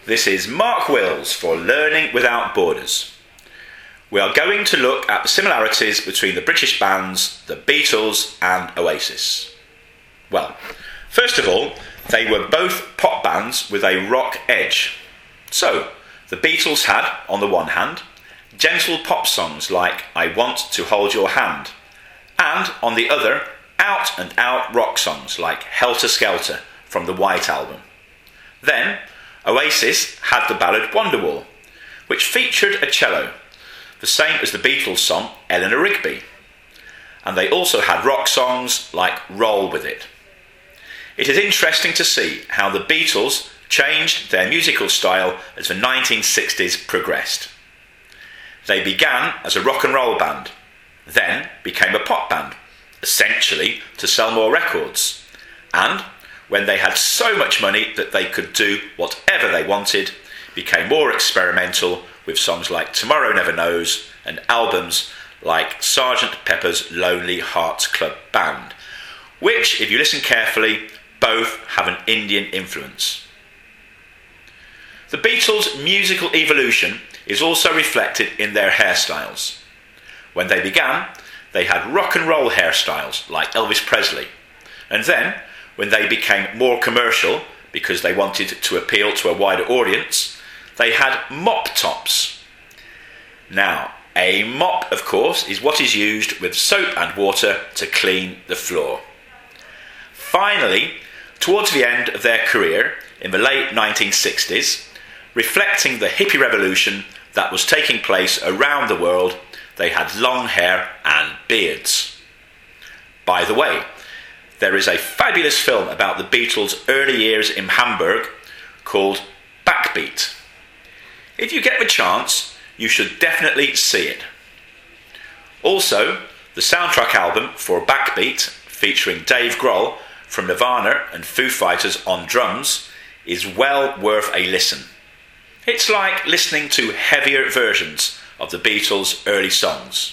This is Mark Wills for Learning Without Borders. We are going to look at the similarities between the British bands, the Beatles and Oasis. Well, first of all, they were both pop bands with a rock edge. So, the Beatles had, on the one hand, gentle pop songs like I Want to Hold Your Hand, and on the other, out-and-out rock songs like Helter Skelter from the White Album. Then, Oasis had the ballad Wonderwall, which featured a cello, the same as the Beatles song Eleanor Rigby. And they also had rock songs like Roll With It. It is interesting to see how the Beatles changed their musical style as the 1960s progressed. They began as a rock and roll band, then became a pop band, essentially to sell more records, and when they had so much money that they could do whatever they wanted, became more experimental with songs like Tomorrow Never Knows and albums like Sgt. Pepper's Lonely Hearts Club Band, which, if you listen carefully, both have an Indian influence. The Beatles' musical evolution is also reflected in their hairstyles. When they began, they had rock and roll hairstyles like Elvis Presley, and then, when they became more commercial because they wanted to appeal to a wider audience, they had mop tops. Now, a mop, of course, is what is used with soap and water to clean the floor. Finally, towards the end of their career, in the late 1960s, reflecting the hippie revolution that was taking place around the world, they had long hair and beards. By the way, there is a fabulous film about the Beatles' early years in Hamburg called Backbeat. If you get the chance, you should definitely see it. Also, the soundtrack album for Backbeat, featuring Dave Grohl from Nirvana and Foo Fighters on drums, is well worth a listen. It's like listening to heavier versions of the Beatles' early songs.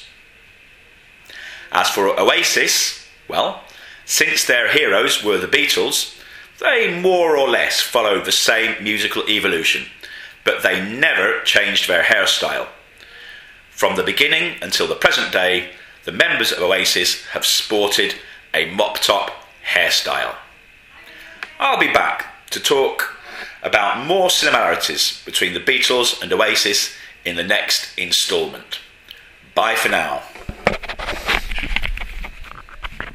As for Oasis, well, since their heroes were the Beatles, they more or less followed the same musical evolution, but they never changed their hairstyle. From the beginning until the present day, the members of Oasis have sported a mop-top hairstyle. I'll be back to talk about more similarities between the Beatles and Oasis in the next instalment. Bye for now.